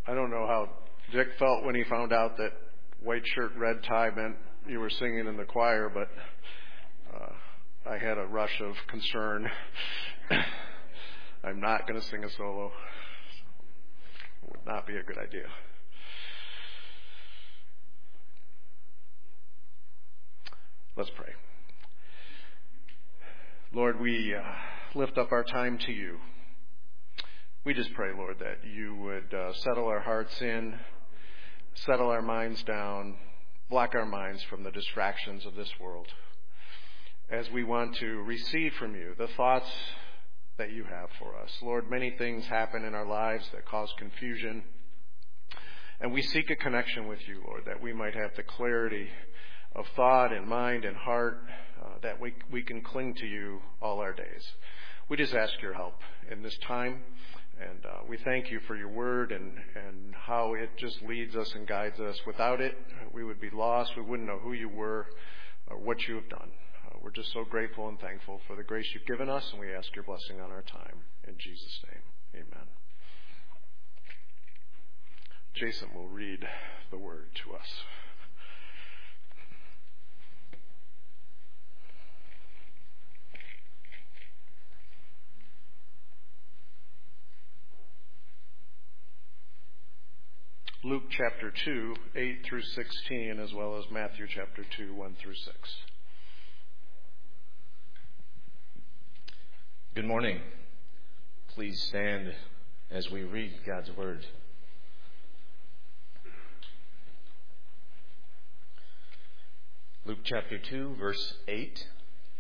I don't know how Dick felt when he found out that white shirt, red tie meant you were singing in the choir, but I had a rush of concern. I'm not going to sing a solo. It would not be a good idea. Let's pray. Lord, we lift up our time to you. We just pray, Lord, that you would settle our hearts in, settle our minds down, block our minds from the distractions of this world, as we want to receive from you the thoughts that you have for us. Lord, many things happen in our lives that cause confusion, and we seek a connection with you, Lord, that we might have the clarity of thought and mind and heart, that we can cling to you all our days. We just ask your help in this time, and we thank you for your word and how it just leads us and guides us. Without it, we would be lost. We wouldn't know who you were or what you have done. We're just so grateful and thankful for the grace you've given us, and we ask your blessing on our time. In Jesus' name, amen. Jason will read the word to us. Luke chapter 2, 8 through 16, as well as Matthew chapter 2, 1 through 6. Good morning. Please stand as we read God's word. Luke chapter 2, verse 8.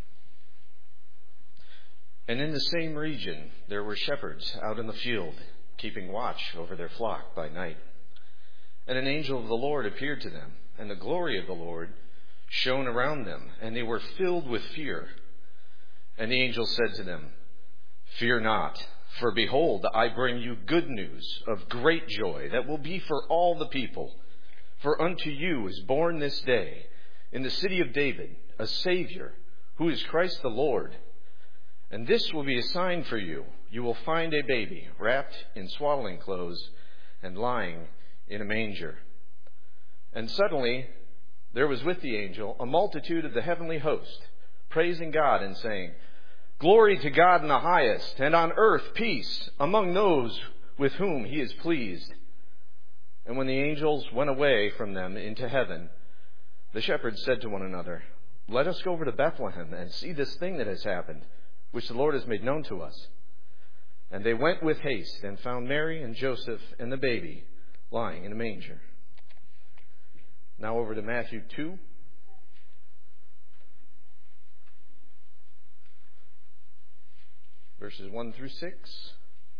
And in the same region there were shepherds out in the field, keeping watch over their flock by night. And an angel of the Lord appeared to them, and the glory of the Lord shone around them, and they were filled with fear. And the angel said to them, "Fear not, for behold, I bring you good news of great joy that will be for all the people. For unto you is born this day in the city of David a Savior, who is Christ the Lord. And this will be a sign for you. You will find a baby wrapped in swaddling clothes and lying in a manger." And suddenly there was with the angel a multitude of the heavenly host, praising God and saying, "Glory to God in the highest, and on earth peace among those with whom he is pleased." And when the angels went away from them into heaven, the shepherds said to one another, "Let us go over to Bethlehem and see this thing that has happened, which the Lord has made known to us." And they went with haste and found Mary and Joseph and the baby lying in a manger. Now over to Matthew 2. Verses 1 through 6.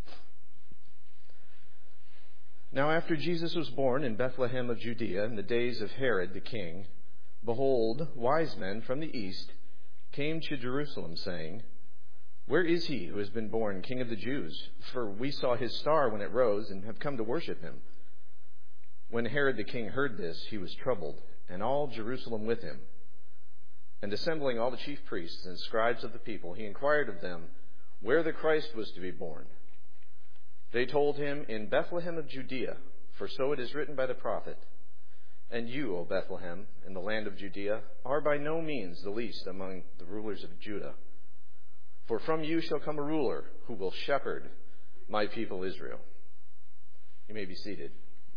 Now after Jesus was born in Bethlehem of Judea in the days of Herod the king, behold, wise men from the east came to Jerusalem, saying, "Where is he who has been born King of the Jews? For we saw his star when it rose and have come to worship him." When Herod the king heard this, he was troubled, and all Jerusalem with him. And assembling all the chief priests and scribes of the people, he inquired of them where the Christ was to be born. They told him, "In Bethlehem of Judea, for so it is written by the prophet, 'And you, O Bethlehem, in the land of Judea, are by no means the least among the rulers of Judah. For from you shall come a ruler who will shepherd my people Israel.'" You may be seated.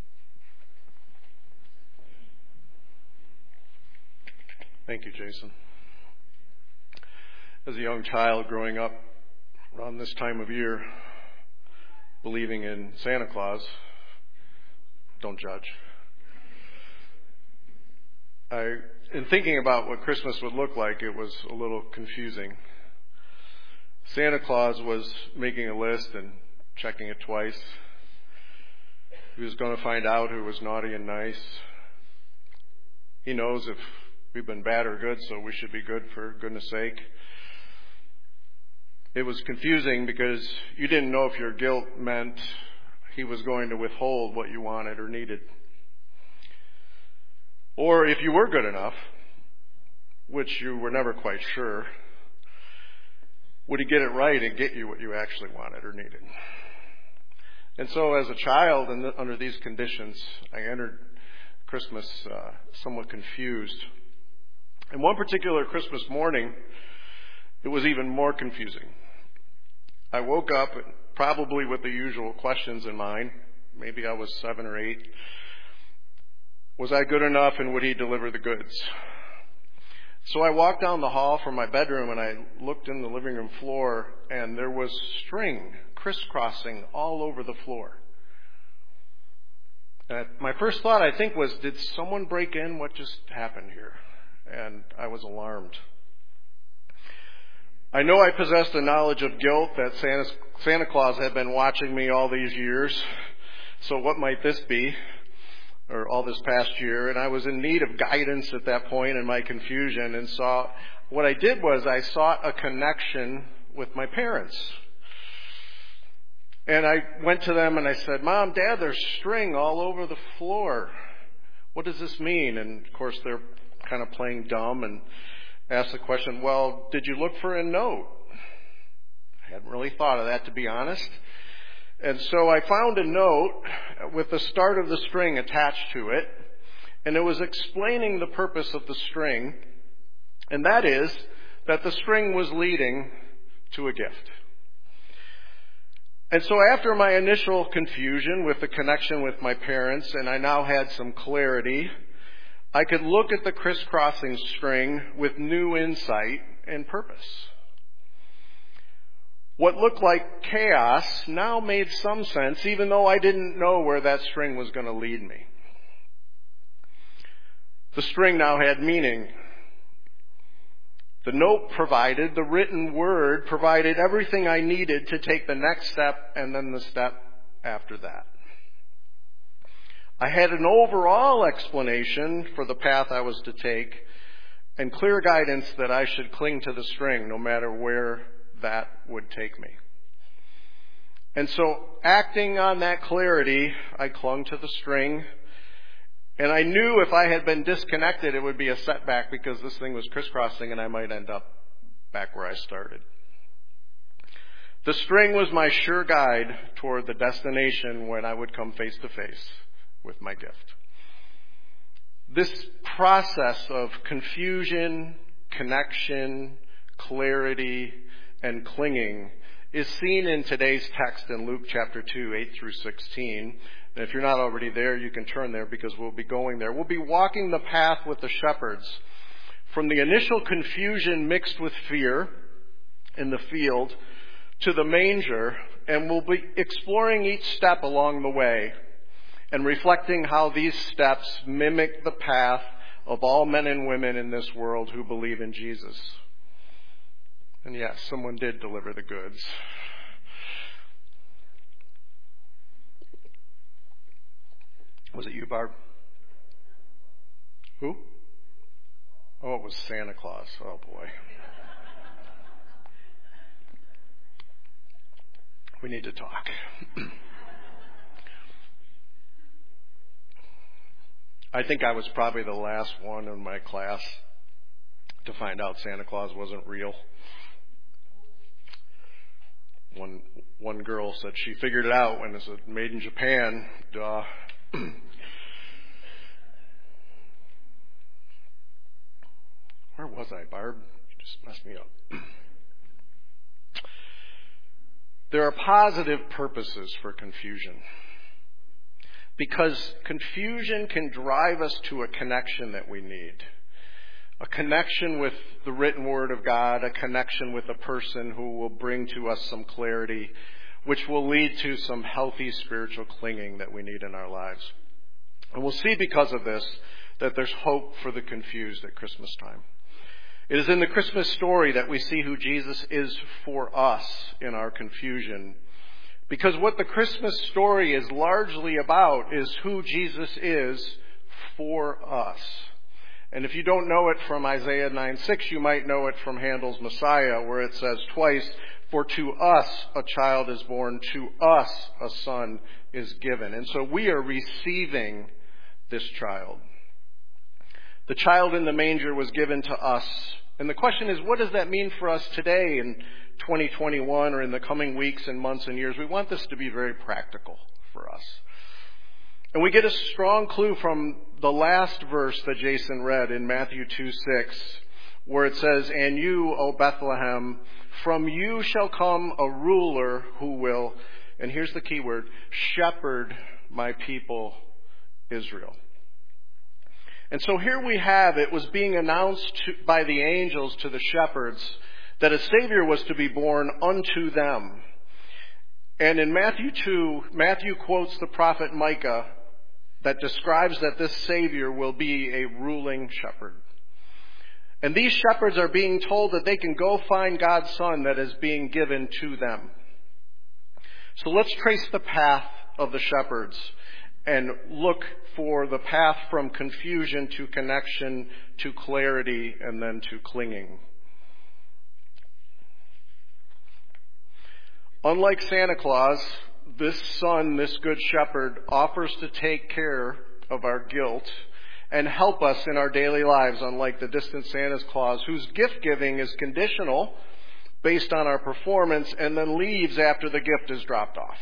Thank you, Jason. As a young child growing up around this time of year, believing in Santa Claus, don't judge. In thinking about what Christmas would look like, it was a little confusing. Santa Claus was making a list and checking it twice. He was going to find out who was naughty and nice. He knows if we've been bad or good, so we should be good for goodness sake. It was confusing because you didn't know if your guilt meant he was going to withhold what you wanted or needed. Or if you were good enough, which you were never quite sure, would he get it right and get you what you actually wanted or needed? And so as a child, and under these conditions, I entered Christmas somewhat confused. And one particular Christmas morning, it was even more confusing. I woke up probably with the usual questions in mind. Maybe I was 7 or 8. Was I good enough, and would he deliver the goods? So I walked down the hall from my bedroom, and I looked in the living room floor, and there was string crisscrossing all over the floor. And my first thought, I think, was, did someone break in? What just happened here? And I was alarmed. I know I possessed a knowledge of guilt that Santa Claus had been watching me all these years. So what might this be? Or all this past year. And I was in need of guidance at that point in my confusion. And what I did was I sought a connection with my parents. And I went to them and I said, Mom, Dad, there's string all over the floor. What does this mean? And of course they're kind of playing dumb and asked the question, well, did you look for a note? I hadn't really thought of that, to be honest. And so I found a note with the start of the string attached to it, and it was explaining the purpose of the string, and that is that the string was leading to a gift. And so after my initial confusion with the connection with my parents, and I now had some clarity, I could look at the crisscrossing string with new insight and purpose. What looked like chaos now made some sense, even though I didn't know where that string was going to lead me. The string now had meaning. The note provided, the written word provided everything I needed to take the next step and then the step after that. I had an overall explanation for the path I was to take and clear guidance that I should cling to the string no matter where that would take me. And so, acting on that clarity, I clung to the string. And I knew if I had been disconnected, it would be a setback because this thing was crisscrossing and I might end up back where I started. The string was my sure guide toward the destination when I would come face to face with my gift. This process of confusion, connection, clarity, and clinging is seen in today's text in Luke chapter 2, 8 through 16. And if you're not already there, you can turn there because we'll be going there. We'll be walking the path with the shepherds from the initial confusion mixed with fear in the field to the manger, and we'll be exploring each step along the way and reflecting how these steps mimic the path of all men and women in this world who believe in Jesus. And yes, someone did deliver the goods. Was it you, Barb? Who? Oh, it was Santa Claus. Oh, boy. We need to talk. I think I was probably the last one in my class to find out Santa Claus wasn't real. One girl said she figured it out when it was made in Japan. Duh. Where was I, Barb? You just messed me up. There are positive purposes for confusion. Because confusion can drive us to a connection that we need. A connection with the written word of God, a connection with a person who will bring to us some clarity, which will lead to some healthy spiritual clinging that we need in our lives. And we'll see because of this that there's hope for the confused at Christmas time. It is in the Christmas story that we see who Jesus is for us in our confusion. Because what the Christmas story is largely about is who Jesus is for us. And if you don't know it from Isaiah 9:6, you might know it from Handel's Messiah, where it says twice, "For to us a child is born, to us a son is given." And so we are receiving this child. The child in the manger was given to us And the question is, what does that mean for us today in 2021 or in the coming weeks and months and years? We want this to be very practical for us. And we get a strong clue from the last verse that Jason read in Matthew 2:6, where it says, "And you, O Bethlehem, from you shall come a ruler who will," and here's the key word, "shepherd my people Israel." And so here we have, it was being announced by the angels to the shepherds that a Savior was to be born unto them. And in Matthew 2, Matthew quotes the prophet Micah that describes that this Savior will be a ruling shepherd. And these shepherds are being told that they can go find God's Son that is being given to them. So let's trace the path of the shepherds and look for the path from confusion to connection to clarity and then to clinging. Unlike Santa Claus, this Son, this Good Shepherd, offers to take care of our guilt and help us in our daily lives, unlike the distant Santa Claus, whose gift giving is conditional based on our performance and then leaves after the gift is dropped off.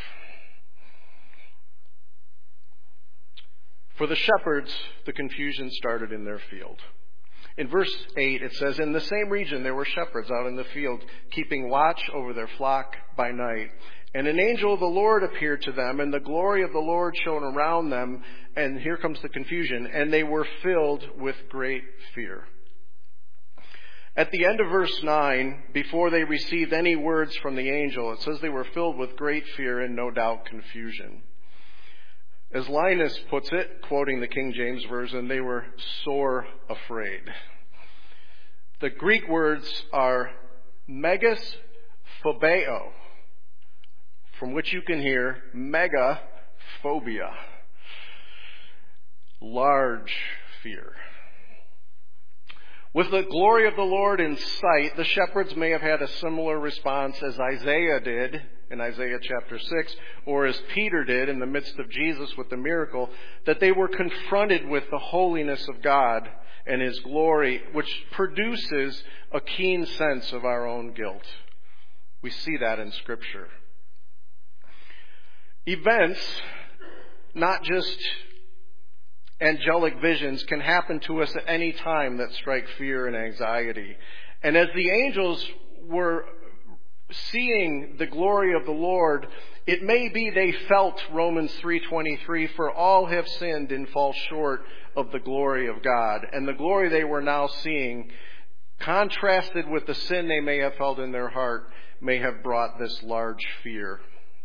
For the shepherds, the confusion started in their field. In verse 8, it says, "In the same region there were shepherds out in the field, keeping watch over their flock by night. And an angel of the Lord appeared to them, and the glory of the Lord shone around them." And here comes the confusion. "And they were filled with great fear." At the end of verse 9, before they received any words from the angel, it says they were filled with great fear and no doubt confusion. As Linus puts it, quoting the King James Version, they were sore afraid. The Greek words are megas phobeo, from which you can hear megaphobia, large fear. With the glory of the Lord in sight, the shepherds may have had a similar response as Isaiah did in Isaiah chapter 6, or as Peter did in the midst of Jesus with the miracle, that they were confronted with the holiness of God and His glory, which produces a keen sense of our own guilt. We see that in Scripture. Events, not just angelic visions, can happen to us at any time that strike fear and anxiety. And as the angels were seeing the glory of the Lord, it may be they felt Romans 3:23, "For all have sinned and fall short of the glory of God." And the glory they were now seeing, contrasted with the sin they may have felt in their heart, may have brought this large fear.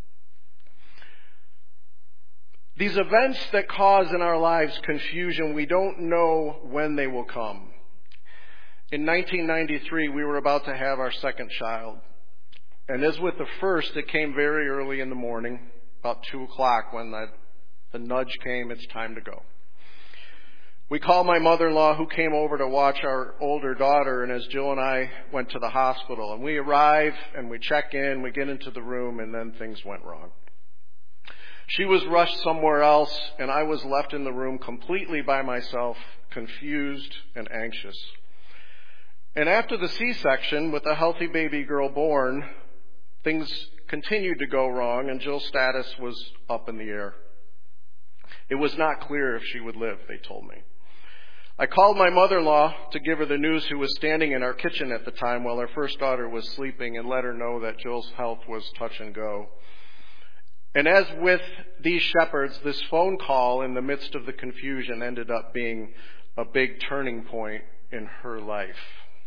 These events that cause in our lives confusion, we don't know when they will come. In 1993, we were about to have our second child. And as with the first, it came very early in the morning, about 2 o'clock, when the nudge came, it's time to go. We called my mother-in-law, who came over to watch our older daughter, and as Jill and I went to the hospital. And we arrive, and we check in, we get into the room, and then things went wrong. She was rushed somewhere else, and I was left in the room completely by myself, confused and anxious. And after the C-section, with a healthy baby girl born, things continued to go wrong, and Jill's status was up in the air. It was not clear if she would live, they told me. I called my mother-in-law to give her the news, who was standing in our kitchen at the time while our first daughter was sleeping, and let her know that Jill's health was touch and go. And as with these shepherds, this phone call in the midst of the confusion ended up being a big turning point in her life.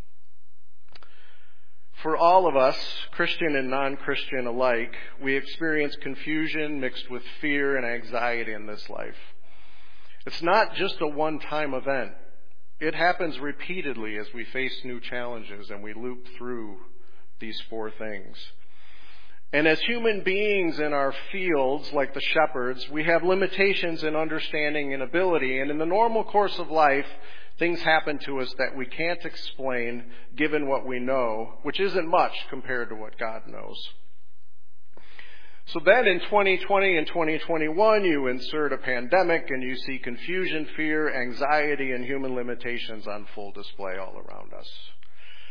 For all of us, Christian and non-Christian alike, we experience confusion mixed with fear and anxiety in this life. It's not just a one-time event. It happens repeatedly as we face new challenges and we loop through these 4 things. And as human beings in our fields, like the shepherds, we have limitations in understanding and ability. And in the normal course of life, things happen to us that we can't explain given what we know, which isn't much compared to what God knows. So then in 2020 and 2021, you insert a pandemic and you see confusion, fear, anxiety, and human limitations on full display all around us.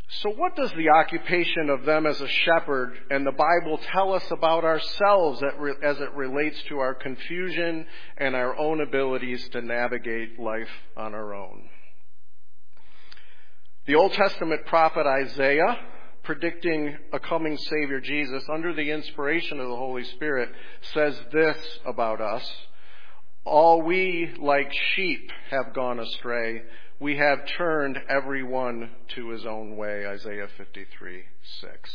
So what does the occupation of them as a shepherd and the Bible tell us about ourselves as it relates to our confusion and our own abilities to navigate life on our own? The Old Testament prophet Isaiah, predicting a coming Savior Jesus under the inspiration of the Holy Spirit, says this about us: "All we like sheep have gone astray. We have turned every one to his own way." Isaiah 53:6.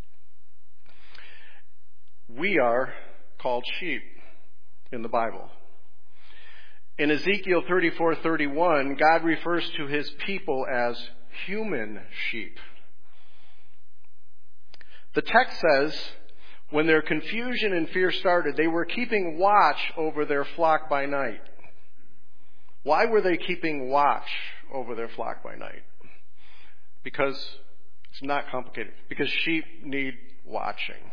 We are called sheep in the Bible. In Ezekiel 34:31, God refers to his people as human sheep. The text says, when their confusion and fear started, they were keeping watch over their flock by night. Why were they keeping watch over their flock by night? Because it's not complicated. Because sheep need watching.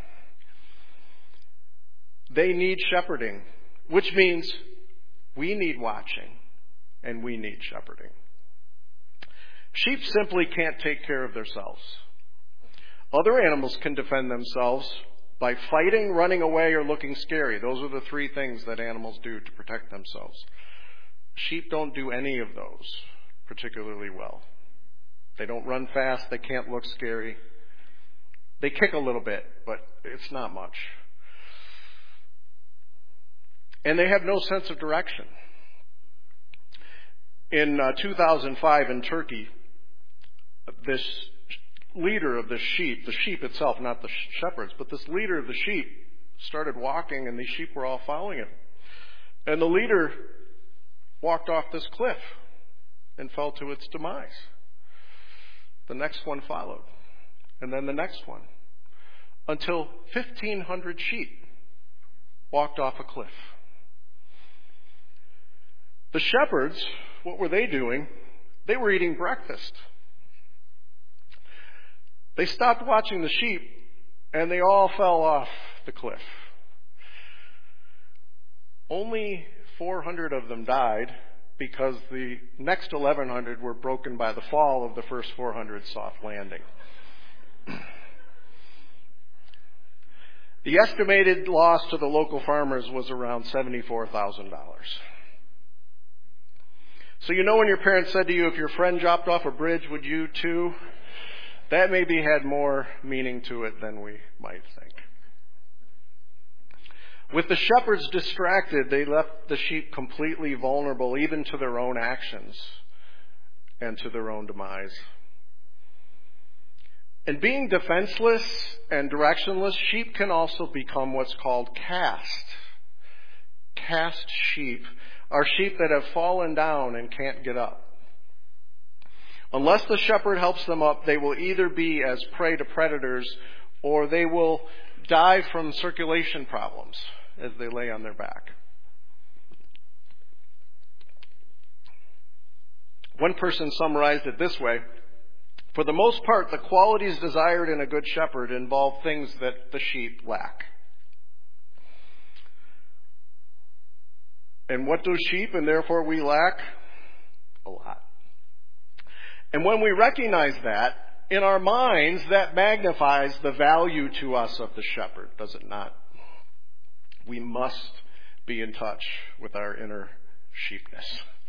They need shepherding, which means we need watching and we need shepherding. Sheep simply can't take care of themselves. Other animals can defend themselves by fighting, running away, or looking scary. Those are the three things that animals do to protect themselves. Sheep don't do any of those particularly well. They don't run fast. They can't look scary. They kick a little bit, but it's not much. And they have no sense of direction. In 2005 in Turkey, this leader of the sheep itself, not the shepherds, but this leader of the sheep started walking, and these sheep were all following him. And the leader walked off this cliff and fell to its demise. The next one followed, and then the next one, until 1,500 sheep walked off a cliff. The shepherds, what were they doing? They were eating breakfast. They stopped watching the sheep, and they all fell off the cliff. Only 400 of them died, because the next 1,100 were broken by the fall of the first 400 soft landing. The estimated loss to the local farmers was around $74,000. So you know when your parents said to you, if your friend dropped off a bridge, would you too? That maybe had more meaning to it than we might think. With the shepherds distracted, they left the sheep completely vulnerable, even to their own actions and to their own demise. And being defenseless and directionless, sheep can also become what's called cast. Cast sheep are sheep that have fallen down and can't get up. Unless the shepherd helps them up, they will either be as prey to predators, or they will die from circulation problems as they lay on their back. One person summarized it this way: for the most part, the qualities desired in a good shepherd involve things that the sheep lack. And what do sheep and therefore we lack? A lot. And when we recognize that, in our minds, that magnifies the value to us of the shepherd, does it not? We must be in touch with our inner sheepness.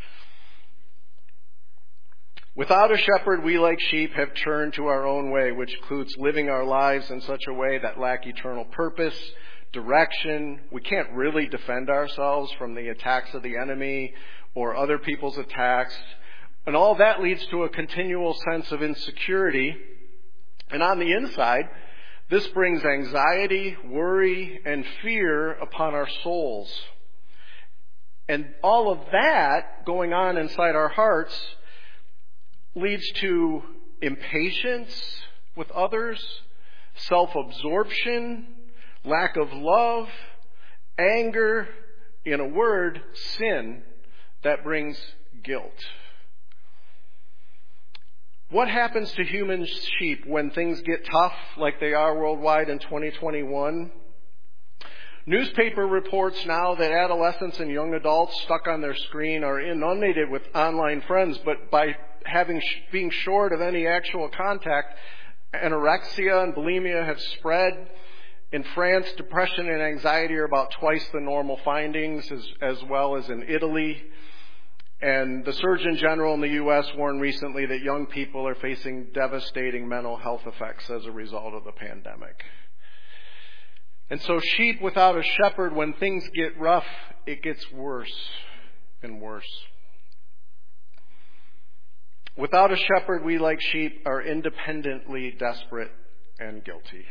Without a shepherd, we like sheep have turned to our own way, which includes living our lives in such a way that lack eternal purpose, direction. We can't really defend ourselves from the attacks of the enemy or other people's attacks. And all that leads to a continual sense of insecurity. And on the inside, this brings anxiety, worry, and fear upon our souls. And all of that going on inside our hearts leads to impatience with others, self-absorption, lack of love, anger, in a word, sin that brings guilt. What happens to human sheep when things get tough like they are worldwide in 2021? Newspaper reports now that adolescents and young adults stuck on their screen are inundated with online friends, but by being short of any actual contact, anorexia and bulimia have spread. In France, depression and anxiety are about twice the normal findings, as well as in Italy. And the Surgeon General in the U.S. warned recently that young people are facing devastating mental health effects as a result of the pandemic. And so sheep without a shepherd, when things get rough, it gets worse and worse. Without a shepherd, we like sheep are independently desperate and guilty.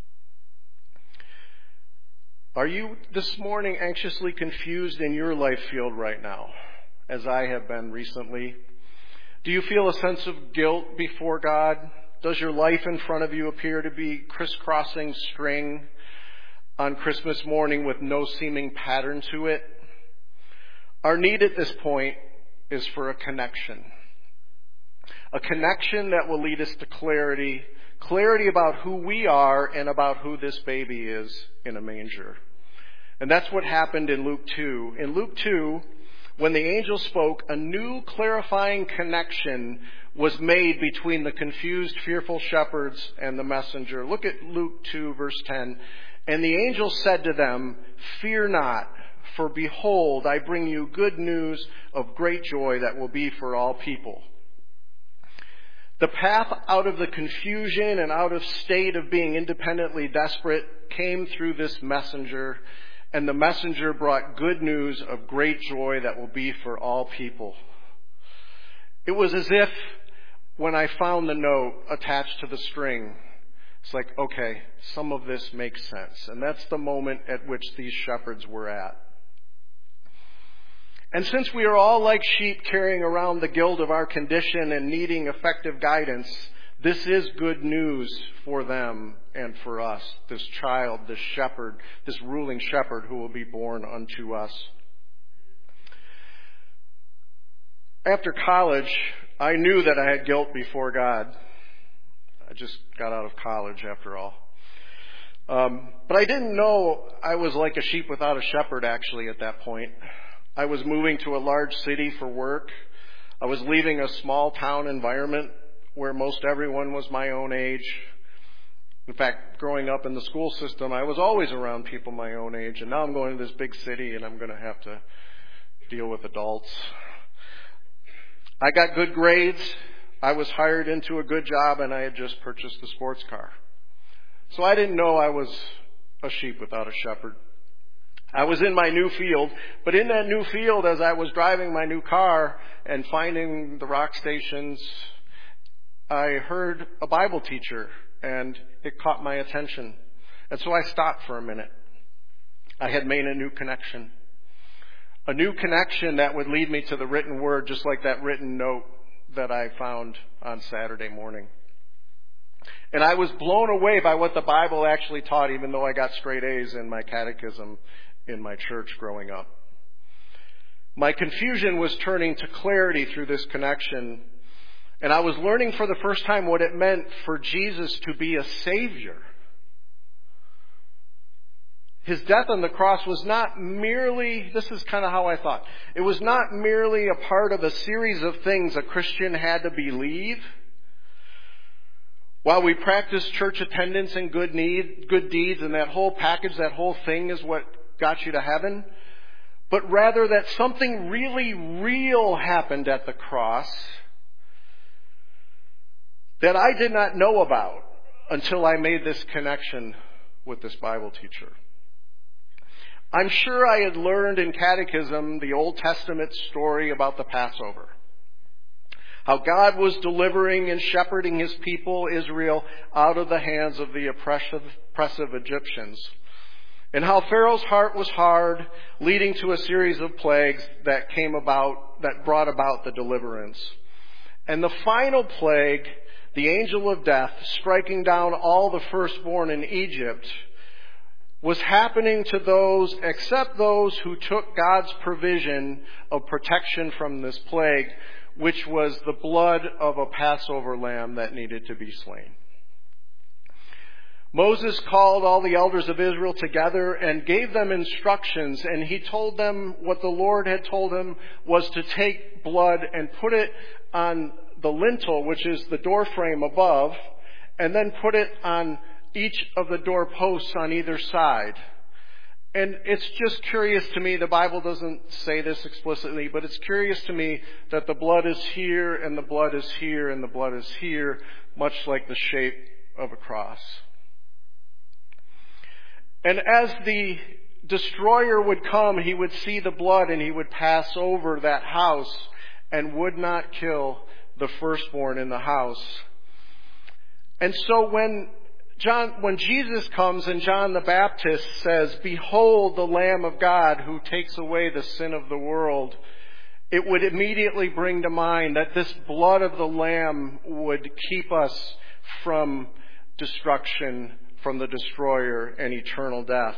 Are you this morning anxiously confused in your life field right now, as I have been recently? Do you feel a sense of guilt before God? Does your life in front of you appear to be crisscrossing string on Christmas morning with no seeming pattern to it? Our need at this point is for a connection. A connection that will lead us to clarity about who we are and about who this baby is in a manger. And that's what happened in Luke 2. In Luke 2, when the angel spoke, a new clarifying connection was made between the confused, fearful shepherds and the messenger. Look at Luke 2, verse 10. And the angel said to them, "Fear not, for behold, I bring you good news of great joy that will be for all people." The path out of the confusion and out of state of being independently desperate came through this messenger, and the messenger brought good news of great joy that will be for all people. It was as if when I found the note attached to the string, it's like, okay, some of this makes sense. And that's the moment at which these shepherds were at. And since we are all like sheep carrying around the guilt of our condition and needing effective guidance, this is good news for them and for us, this child, this shepherd, this ruling shepherd who will be born unto us. After college, I knew that I had guilt before God. I just got out of college after all. But I didn't know I was like a sheep without a shepherd actually at that point. I was moving to a large city for work. I was leaving a small town environment where most everyone was my own age. In fact, growing up in the school system, I was always around people my own age. And now I'm going to this big city and I'm going to have to deal with adults. I got good grades. I was hired into a good job and I had just purchased a sports car. So I didn't know I was a sheep without a shepherd. I was in my new field, but in that new field, as I was driving my new car and finding the rock stations, I heard a Bible teacher, and it caught my attention. And so I stopped for a minute. I had made a new connection that would lead me to the written word, just like that written note that I found on Saturday morning. And I was blown away by what the Bible actually taught, even though I got straight A's in my catechism in my church growing up. My confusion was turning to clarity through this connection, and I was learning for the first time what it meant for Jesus to be a Savior. His death on the cross was not merely, this is kind of how I thought, it was not merely a part of a series of things a Christian had to believe. While we practice church attendance and good deeds, and that whole package, that whole thing is what got you to heaven, but rather that something really real happened at the cross that I did not know about until I made this connection with this Bible teacher. I'm sure I had learned in catechism the Old Testament story about the Passover. How God was delivering and shepherding his people, Israel, out of the hands of the oppressive Egyptians. And how Pharaoh's heart was hard, leading to a series of plagues that brought about the deliverance. And the final plague, the angel of death, striking down all the firstborn in Egypt, was happening to those, except those who took God's provision of protection from this plague, which was the blood of a Passover lamb that needed to be slain. Moses called all the elders of Israel together and gave them instructions, and he told them what the Lord had told him was to take blood and put it on the lintel, which is the door frame above, and then put it on each of the door posts on either side. And it's just curious to me, the Bible doesn't say this explicitly, but it's curious to me that the blood is here, and the blood is here, and the blood is here, much like the shape of a cross. And as the destroyer would come, he would see the blood and he would pass over that house and would not kill the firstborn in the house. And so when Jesus comes and John the Baptist says, "Behold the Lamb of God who takes away the sin of the world," it would immediately bring to mind that this blood of the Lamb would keep us from destruction, from the destroyer, and eternal death.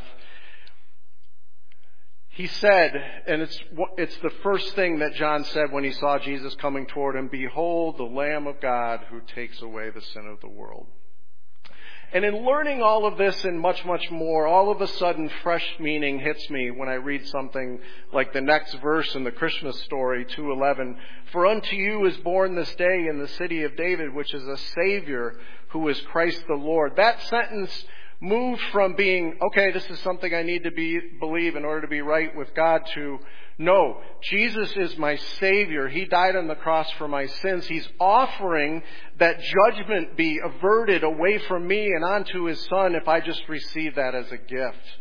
He said, and it's the first thing that John said when he saw Jesus coming toward him, "Behold the Lamb of God who takes away the sin of the world." And in learning all of this and much, much more, all of a sudden fresh meaning hits me when I read something like the next verse in the Christmas story, 2:11. "For unto you is born this day in the city of David, which is a Savior, who is Christ the Lord." That sentence moved from being, okay, this is something I need to believe in order to be right with God, to, no, Jesus is my Savior. He died on the cross for my sins. He's offering that judgment be averted away from me and onto His Son if I just receive that as a gift.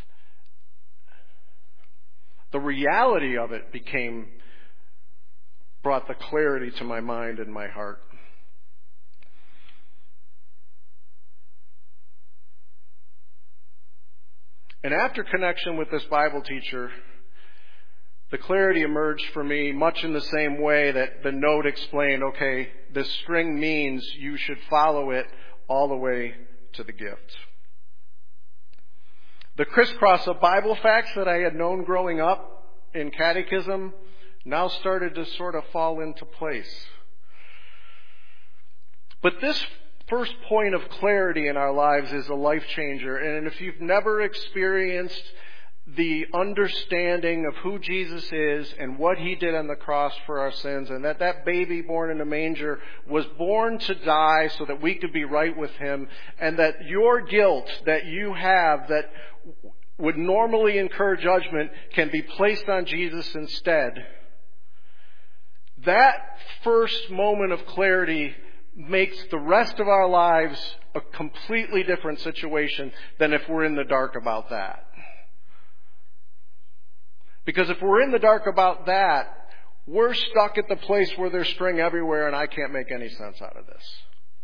The reality of it brought the clarity to my mind and my heart. And after connection with this Bible teacher, the clarity emerged for me much in the same way that the note explained, okay, this string means you should follow it all the way to the gift. The crisscross of Bible facts that I had known growing up in catechism now started to sort of fall into place. But this first point of clarity in our lives is a life changer. And if you've never experienced the understanding of who Jesus is and what He did on the cross for our sins, and that baby born in a manger was born to die so that we could be right with Him, and that your guilt that you have that would normally incur judgment can be placed on Jesus instead, that first moment of clarity makes the rest of our lives a completely different situation than if we're in the dark about that. Because if we're in the dark about that, we're stuck at the place where there's string everywhere and I can't make any sense out of this.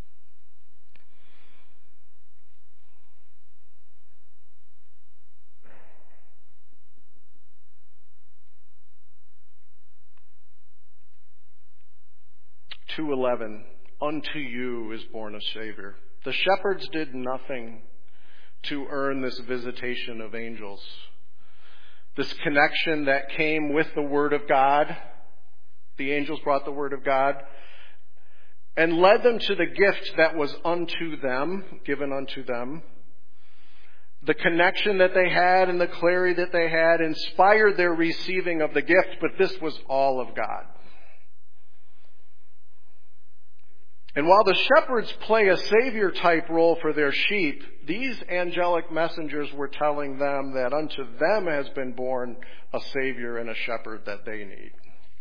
(2:11) Unto you is born a Savior. The shepherds did nothing to earn this visitation of angels. This connection that came with the Word of God. The angels brought the Word of God and led them to the gift that was unto them, given unto them. The connection that they had and the clarity that they had inspired their receiving of the gift, but this was all of God. And while the shepherds play a Savior-type role for their sheep, these angelic messengers were telling them that unto them has been born a Savior and a shepherd that they need.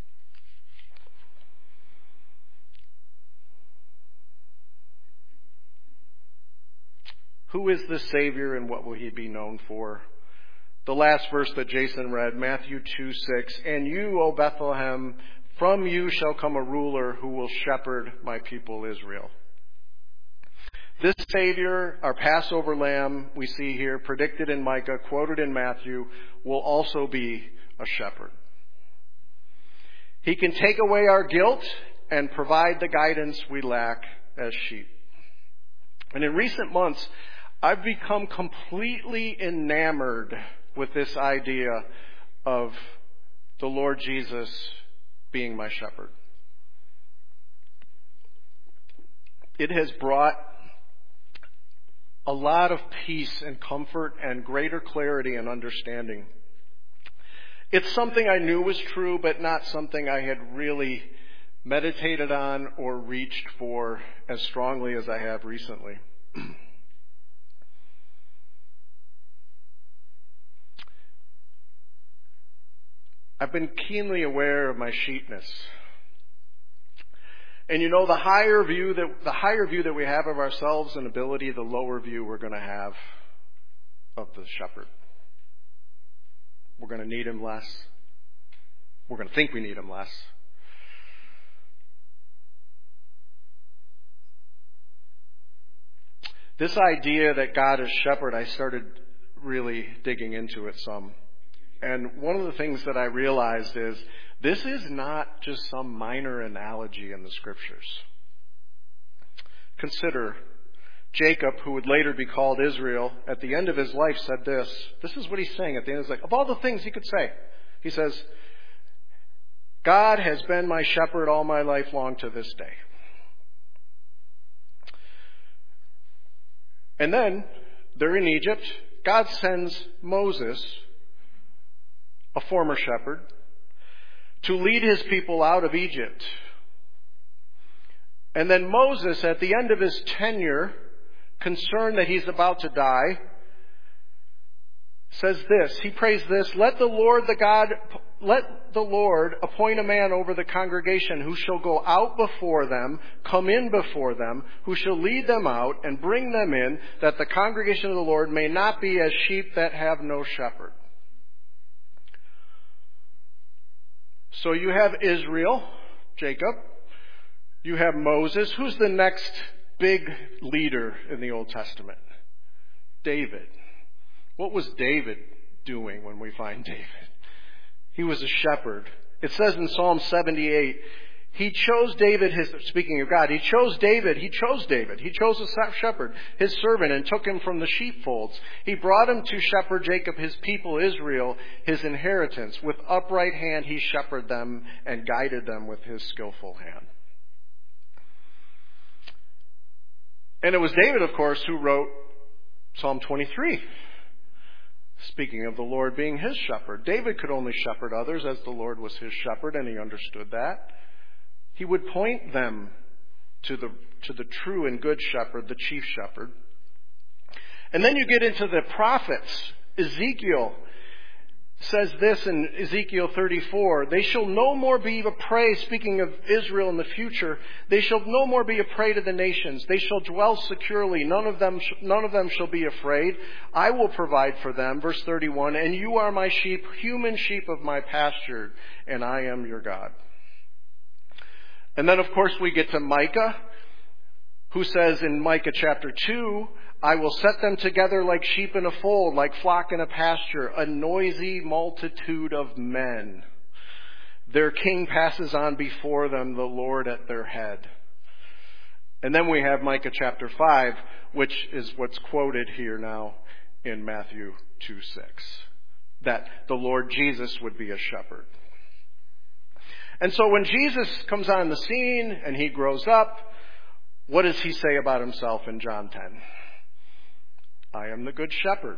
Who is this Savior and what will He be known for? The last verse that Jason read, Matthew 2:6, "And you, O Bethlehem, from you shall come a ruler who will shepherd my people Israel." This Savior, our Passover lamb, we see here, predicted in Micah, quoted in Matthew, will also be a shepherd. He can take away our guilt and provide the guidance we lack as sheep. And in recent months, I've become completely enamored with this idea of the Lord Jesus being my shepherd. It has brought a lot of peace and comfort and greater clarity and understanding. It's something I knew was true, but not something I had really meditated on or reached for as strongly as I have recently. I've been keenly aware of my sheepness. And the higher view that we have of ourselves and ability, the lower view we're going to have of the shepherd. We're going to need him less. We're going to think we need him less. This idea that God is shepherd, I started really digging into it some. And one of the things that I realized is this is not just some minor analogy in the scriptures. Consider Jacob, who would later be called Israel, at the end of his life said this. This is what he's saying at the end. It's like, of all the things he could say, he says, God has been my shepherd all my life long to this day. And then, they're in Egypt. God sends Moses, a former shepherd, to lead his people out of Egypt. And then Moses, at the end of his tenure, concerned that he's about to die, says this. He prays this, let the Lord appoint a man over the congregation who shall go out before them, come in before them, who shall lead them out and bring them in, that the congregation of the Lord may not be as sheep that have no shepherd. So you have Israel, Jacob. You have Moses. Who's the next big leader in the Old Testament? David. What was David doing when we find David? He was a shepherd. It says in Psalm 78, he chose David, speaking of God, he chose a shepherd, his servant, and took him from the sheepfolds. He brought him to shepherd Jacob, his people Israel, his inheritance. With upright hand he shepherded them and guided them with his skillful hand. And it was David, of course, who wrote Psalm 23. Speaking of the Lord being his shepherd. David could only shepherd others as the Lord was his shepherd, and he understood that. He would point them to the true and good shepherd, the chief shepherd. And then you get into the prophets. Ezekiel says this in Ezekiel 34, they shall no more be a prey, speaking of Israel in the future, they shall no more be a prey to the nations. They shall dwell securely. None of them shall be afraid. I will provide for them. Verse 31, and you are my sheep, human sheep of my pasture, and I am your God. And then, of course, we get to Micah, who says in Micah chapter 2, I will set them together like sheep in a fold, like flock in a pasture, a noisy multitude of men. Their king passes on before them, the Lord at their head. And then we have Micah chapter 5, which is what's quoted here now in Matthew 2:6, that the Lord Jesus would be a shepherd. And so when Jesus comes on the scene and he grows up, what does he say about himself in John 10? I am the good shepherd.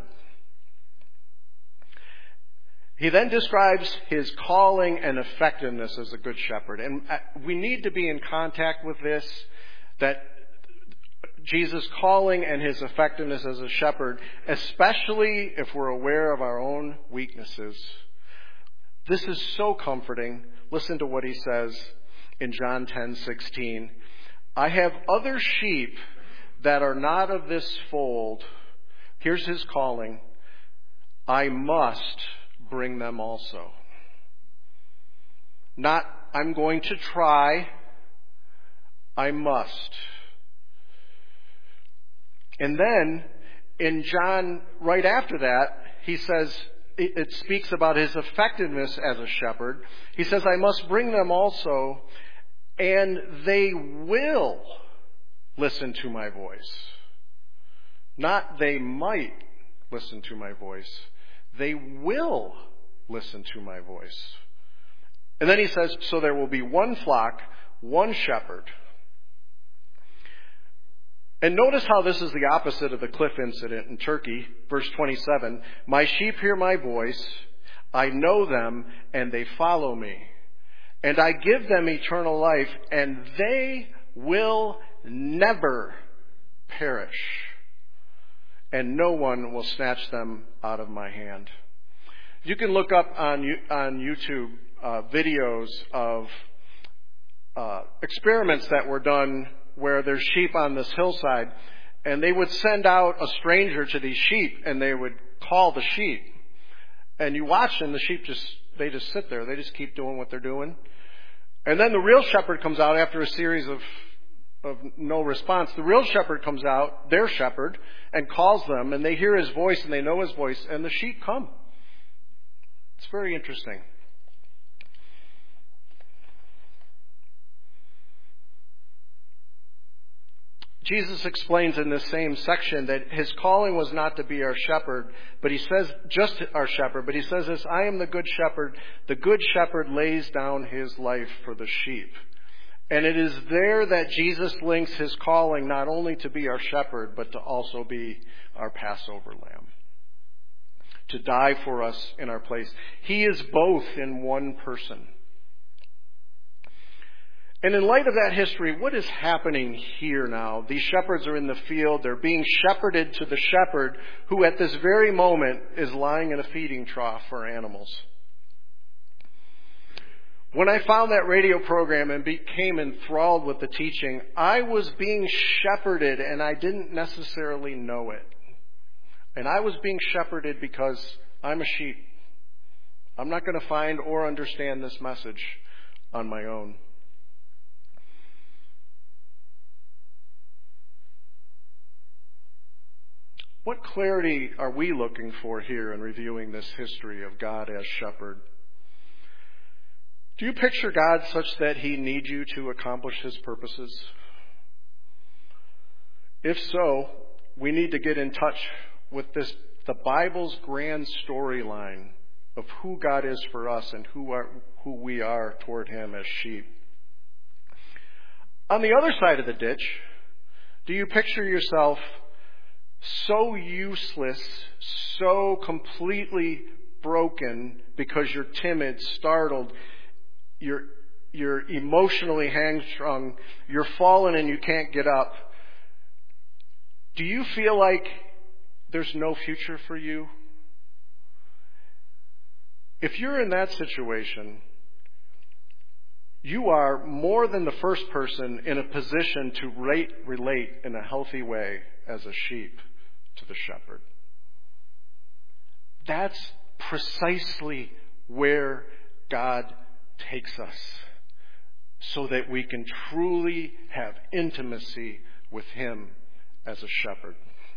He then describes his calling and effectiveness as a good shepherd. And we need to be in contact with this, that Jesus' calling and his effectiveness as a shepherd, especially if we're aware of our own weaknesses. This is so comforting. Listen to what he says in John 10:16. I have other sheep that are not of this fold. Here's his calling. I must bring them also. Not, I'm going to try. I must. And then, in John, right after that, he says, it speaks about his effectiveness as a shepherd. He says, I must bring them also, and they will listen to my voice. Not they might listen to my voice. They will listen to my voice. And then he says, so there will be one flock, one shepherd. And notice how this is the opposite of the cliff incident in Turkey. Verse 27, my sheep hear my voice. I know them and they follow me. and I give them eternal life, and they will never perish, and no one will snatch them out of my hand. You can look up on YouTube videos of experiments that were done where there's sheep on this hillside, and they would send out a stranger to these sheep, and they would call the sheep. And you watch, and the sheep just sit there. They just keep doing what they're doing. And then the real shepherd comes out after a series of no response. The real shepherd comes out, their shepherd, and calls them, and they hear his voice, and they know his voice, and the sheep come. It's very interesting. Jesus explains in this same section that his calling was not to be our shepherd, but he says, just our shepherd, but he says this, I am the good shepherd. The good shepherd lays down his life for the sheep. And it is there that Jesus links his calling not only to be our shepherd, but to also be our Passover lamb, to die for us in our place. He is both in one person. And in light of that history, what is happening here now? These shepherds are in the field. They're being shepherded to the shepherd who at this very moment is lying in a feeding trough for animals. When I found that radio program and became enthralled with the teaching, I was being shepherded and I didn't necessarily know it. And I was being shepherded because I'm a sheep. I'm not going to find or understand this message on my own. What clarity are we looking for here in reviewing this history of God as shepherd? Do you picture God such that he needs you to accomplish his purposes? If so, we need to get in touch with the Bible's grand storyline of who God is for us and who we are toward him as sheep. On the other side of the ditch, do you picture yourself so useless, so completely broken because you're timid, startled, you're emotionally hamstrung, you're fallen and you can't get up? Do you feel like there's no future for you? If you're in that situation, you are more than the first person in a position to relate in a healthy way as a sheep to the shepherd. That's precisely where God takes us, so that we can truly have intimacy with him as a shepherd.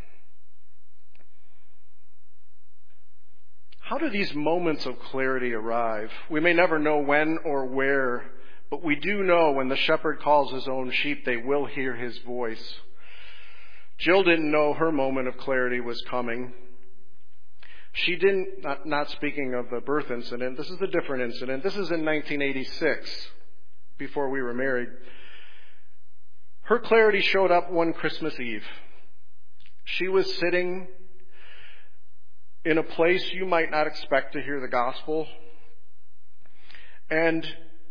How do these moments of clarity arrive? We may never know when or where, but we do know when the shepherd calls his own sheep, they will hear his voice. Jill didn't know her moment of clarity was coming. She didn't, not speaking of the birth incident, this is a different incident. This is in 1986, before we were married. Her clarity showed up one Christmas Eve. She was sitting in a place you might not expect to hear the gospel. And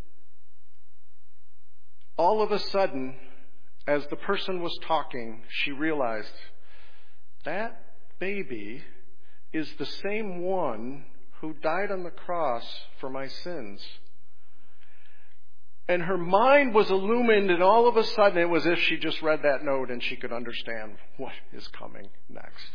all of a sudden, as the person was talking, she realized that baby is the same one who died on the cross for my sins. And her mind was illumined, and all of a sudden it was as if she just read that note and she could understand what is coming next.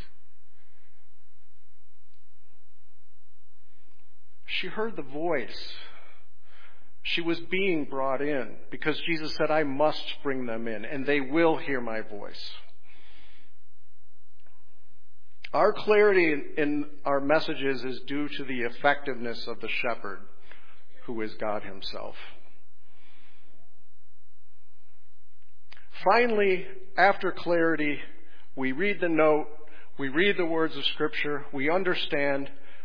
She heard the voice. She was being brought in because Jesus said, I must bring them in, and they will hear my voice. Our clarity in our messages is due to the effectiveness of the shepherd, who is God himself. Finally, after clarity, we read the note, we read the words of Scripture, we understand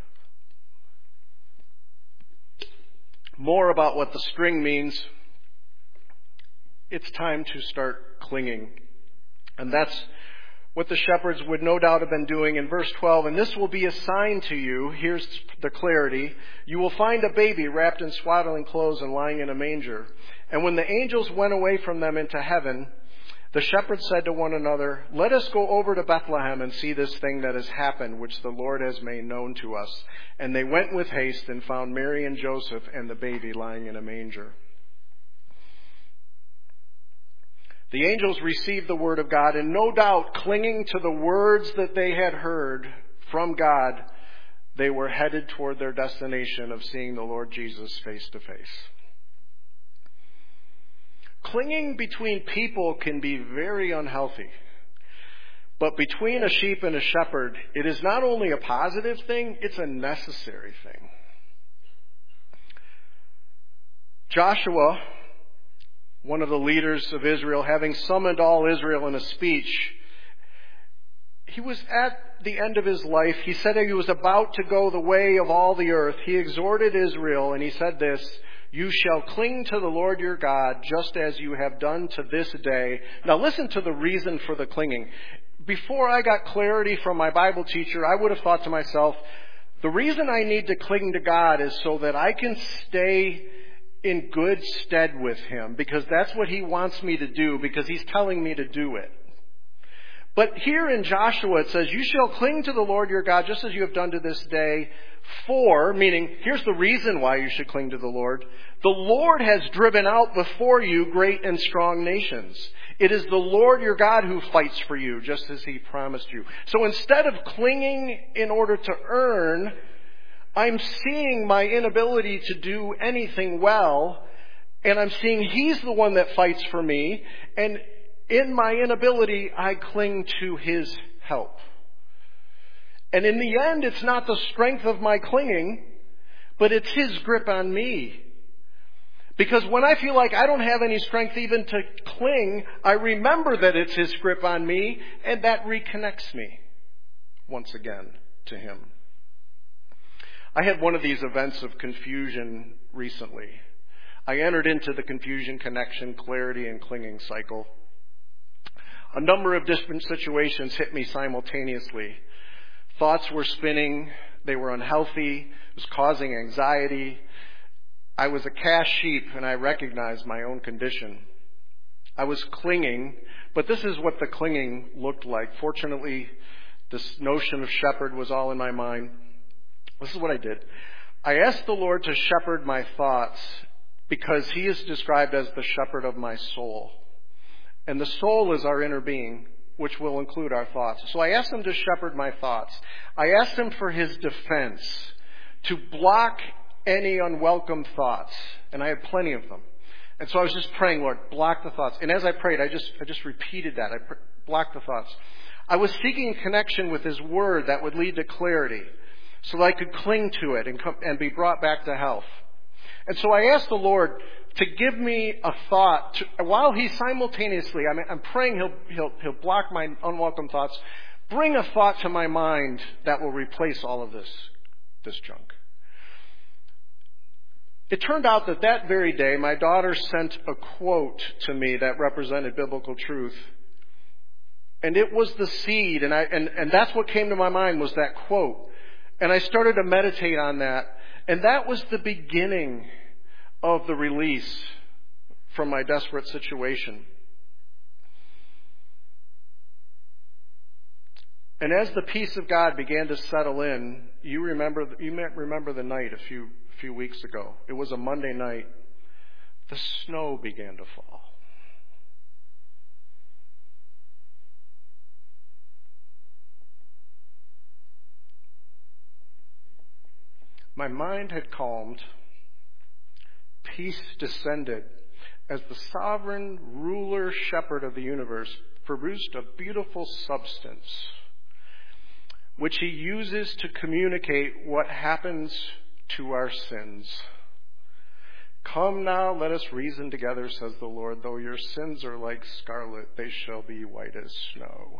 more about what the string means. It's time to start clinging. And that's what the shepherds would no doubt have been doing in verse 12. And this will be a sign to you. Here's the clarity. You will find a baby wrapped in swaddling clothes and lying in a manger. And when the angels went away from them into heaven, the shepherds said to one another, let us go over to Bethlehem and see this thing that has happened, which the Lord has made known to us. And they went with haste and found Mary and Joseph and the baby lying in a manger. The angels received the word of God, and no doubt, clinging to the words that they had heard from God, they were headed toward their destination of seeing the Lord Jesus face to face. Clinging between people can be very unhealthy. But between a sheep and a shepherd, it is not only a positive thing, it's a necessary thing. Joshua, one of the leaders of Israel, having summoned all Israel in a speech, he was at the end of his life. He said he was about to go the way of all the earth. He exhorted Israel, and he said this, you shall cling to the Lord your God just as you have done to this day. Now listen to the reason for the clinging. Before I got clarity from my Bible teacher, I would have thought to myself, the reason I need to cling to God is so that I can stay in good stead with Him, because that's what He wants me to do, because He's telling me to do it. But here in Joshua it says, you shall cling to the Lord your God just as you have done to this day. For, meaning, here's the reason why you should cling to the Lord. The Lord has driven out before you great and strong nations. It is the Lord your God who fights for you, just as He promised you. So instead of clinging in order to earn, I'm seeing my inability to do anything well, and I'm seeing He's the one that fights for me, and in my inability, I cling to His help. And in the end, it's not the strength of my clinging, but it's His grip on me. Because when I feel like I don't have any strength even to cling, I remember that it's His grip on me, and that reconnects me once again to Him. I had one of these events of confusion recently. I entered into the confusion, connection, clarity, and clinging cycle. A number of different situations hit me simultaneously. Thoughts were spinning. They were unhealthy. It was causing anxiety. I was a cast sheep, and I recognized my own condition. I was clinging, but this is what the clinging looked like. Fortunately, this notion of shepherd was all in my mind. This is what I did. I asked the Lord to shepherd my thoughts, because He is described as the shepherd of my soul. And the soul is our inner being, which will include our thoughts. So I asked Him to shepherd my thoughts. I asked Him for His defense, to block any unwelcome thoughts. And I had plenty of them. And so I was just praying, Lord, block the thoughts. And as I prayed, I just repeated that. Block the thoughts. I was seeking connection with His Word that would lead to clarity, so that I could cling to it and be brought back to health. And so I asked the Lord to give me a thought, while He simultaneously, I'm praying He'll block my unwelcome thoughts, bring a thought to my mind that will replace all of this junk. It turned out that very day, my daughter sent a quote to me that represented biblical truth. And it was the seed, and that's what came to my mind, was that quote. And I started to meditate on that. And that was the beginning of the release from my desperate situation. And as the peace of God began to settle in, you might remember the night a few weeks ago. It was a Monday night. The snow began to fall. My mind had calmed. Peace descended as the sovereign ruler shepherd of the universe produced a beautiful substance which He uses to communicate what happens to our sins. Come now, let us reason together, says the Lord. Though your sins are like scarlet, they shall be white as snow.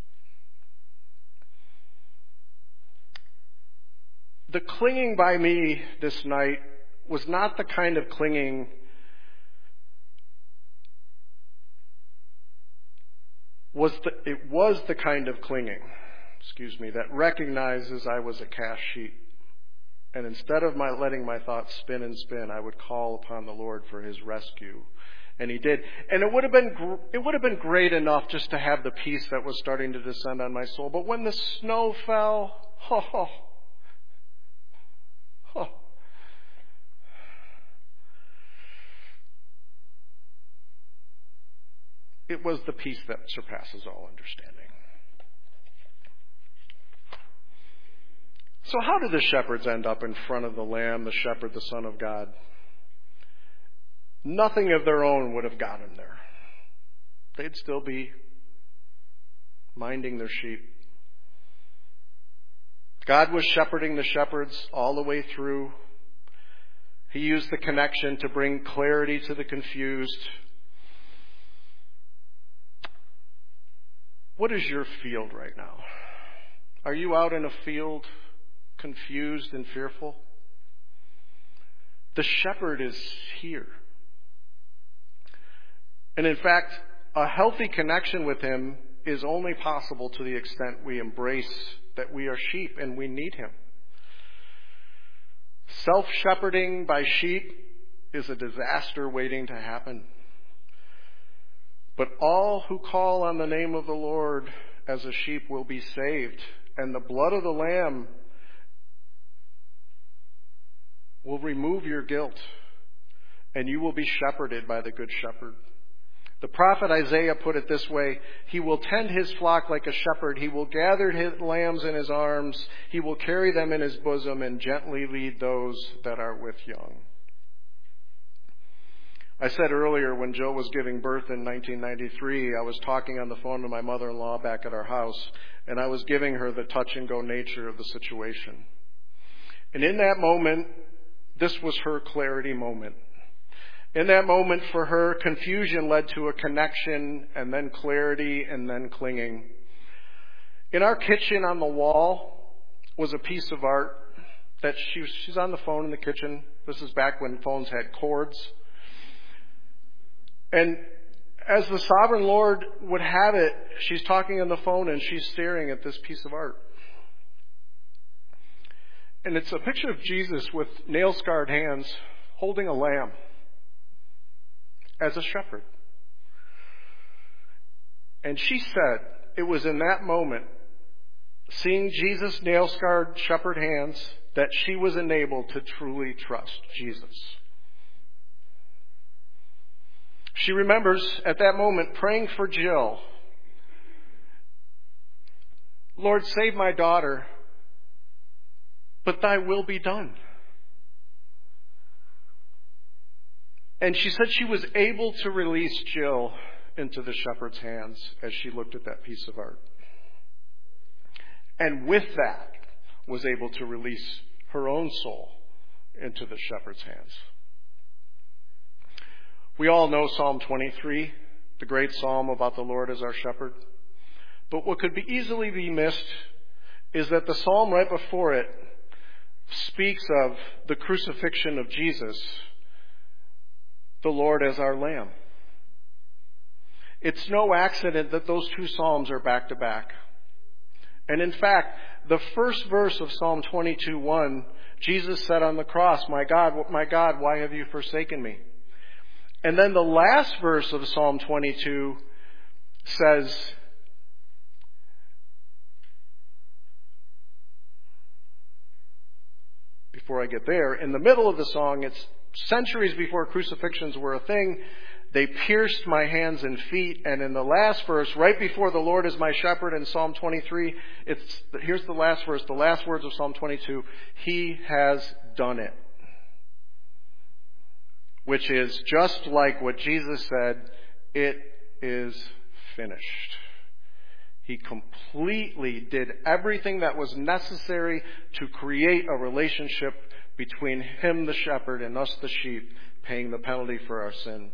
The clinging by me this night was not the kind of clinging was the kind of clinging, that recognizes I was a cast sheep. And instead of letting my thoughts spin and spin, I would call upon the Lord for his rescue. And he did. And it would have been great enough just to have the peace that was starting to descend on my soul. But when the snow fell, it was the peace that surpasses all understanding. So how did the shepherds end up in front of the Lamb, the shepherd, the Son of God? Nothing of their own would have got them there. They'd still be minding their sheep. God was shepherding the shepherds all the way through. He used the connection to bring clarity to the confused. What is your field right now? Are you out in a field confused and fearful? The shepherd is here. And in fact, a healthy connection with him is only possible to the extent we embrace that we are sheep and we need him. Self-shepherding by sheep is a disaster waiting to happen. But all who call on the name of the Lord as a sheep will be saved, and the blood of the Lamb will remove your guilt, and you will be shepherded by the Good Shepherd. The prophet Isaiah put it this way: he will tend his flock like a shepherd. He will gather his lambs in his arms. He will carry them in his bosom and gently lead those that are with young. I said earlier, when Jill was giving birth in 1993, I was talking on the phone to my mother-in-law back at our house, and I was giving her the touch-and-go nature of the situation. And in that moment, this was her clarity moment. In that moment, for her, confusion led to a connection, and then clarity, and then clinging. In our kitchen on the wall was a piece of art that she's on the phone in the kitchen. This is back when phones had cords. And as the sovereign Lord would have it, she's talking on the phone and she's staring at this piece of art. And it's a picture of Jesus with nail-scarred hands holding a lamb as a shepherd. And she said it was in that moment, seeing Jesus' nail-scarred shepherd hands, that she was enabled to truly trust Jesus. She remembers at that moment praying for Jill. Lord, save my daughter, but thy will be done. And she said she was able to release Jill into the shepherd's hands as she looked at that piece of art. And with that, was able to release her own soul into the shepherd's hands. We all know Psalm 23, the great psalm about the Lord as our shepherd. But what could easily be missed is that the psalm right before it speaks of the crucifixion of Jesus, the Lord as our Lamb. It's no accident that those two psalms are back to back. And in fact, the first verse of Psalm 22:1, Jesus said on the cross, my God, why have you forsaken me? And then the last verse of Psalm 22 says, before I get there, in the middle of the song, it's centuries before crucifixions were a thing. They pierced my hands and feet. And in the last verse, right before the Lord is my shepherd in Psalm 23, here's the last verse, the last words of Psalm 22. He has done it. Which is just like what Jesus said, it is finished. He completely did everything that was necessary to create a relationship between him, the shepherd, and us, the sheep, paying the penalty for our sin.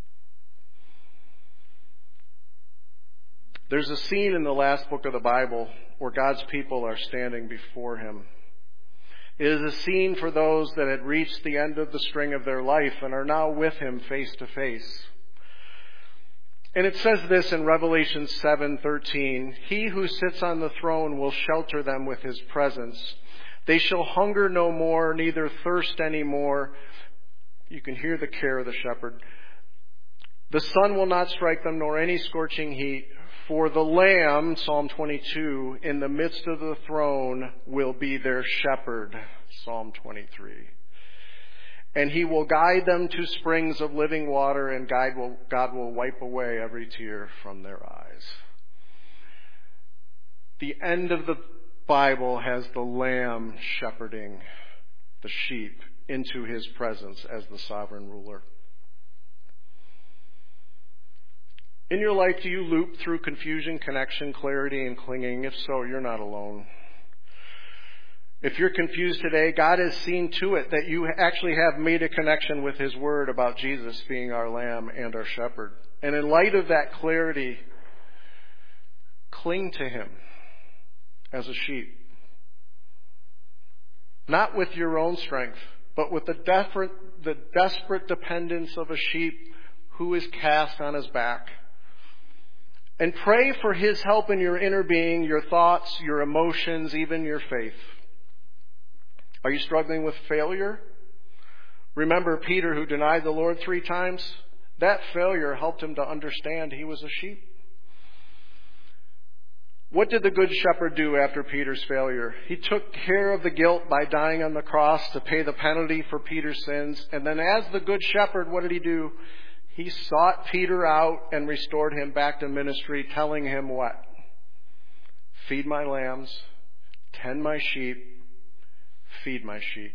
There's a scene in the last book of the Bible where God's people are standing before him. It is a scene for those that had reached the end of the string of their life and are now with him face to face. And it says this in Revelation 7:13, "He who sits on the throne will shelter them with his presence. They shall hunger no more, neither thirst any more." You can hear the care of the shepherd. "The sun will not strike them, nor any scorching heat. For the Lamb," Psalm 22, "in the midst of the throne will be their shepherd," Psalm 23. "And he will guide them to springs of living water, and God will wipe away every tear from their eyes." The end of the Bible has the Lamb shepherding the sheep into his presence as the sovereign ruler. In your life, do you loop through confusion, connection, clarity, and clinging? If so, you're not alone. If you're confused today, God has seen to it that you actually have made a connection with his word about Jesus being our Lamb and our shepherd. And in light of that clarity, cling to him as a sheep. Not with your own strength, but with the desperate dependence of a sheep who is cast on his back. And pray for his help in your inner being, your thoughts, your emotions, even your faith. Are you struggling with failure? Remember Peter, who denied the Lord 3 times? That failure helped him to understand he was a sheep. What did the Good Shepherd do after Peter's failure? He took care of the guilt by dying on the cross to pay the penalty for Peter's sins. And then as the Good Shepherd, what did he do? He sought Peter out and restored him back to ministry, telling him what? Feed my lambs, tend my sheep, feed my sheep.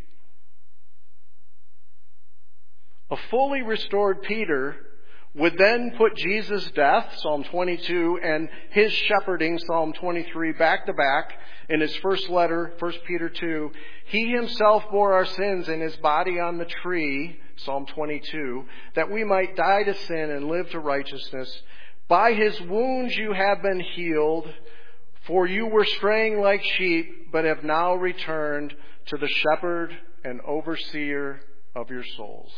A fully restored Peter would then put Jesus' death, Psalm 22, and his shepherding, Psalm 23, back to back in his first letter, 1 Peter 2. He himself bore our sins in his body on the tree, Psalm 22, that we might die to sin and live to righteousness. By his wounds you have been healed, for you were straying like sheep, but have now returned to the shepherd and overseer of your souls.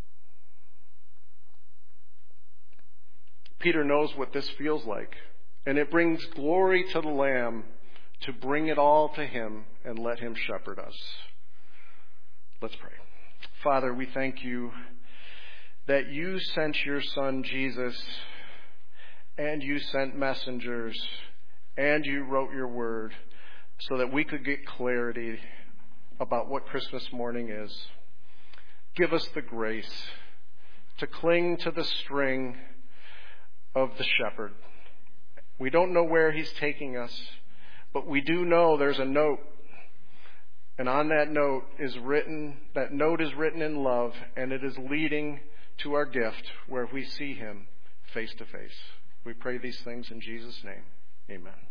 Peter knows what this feels like, and it brings glory to the Lamb to bring it all to him and let him shepherd us. Let's pray. Father, we thank you that you sent your Son Jesus, and you sent messengers, and you wrote your word so that we could get clarity about what Christmas morning is. Give us the grace to cling to the string of the shepherd. We don't know where he's taking us, but we do know there's a note. And on that note is written in love, and it is leading to our gift where we see him face to face. We pray these things in Jesus' name. Amen.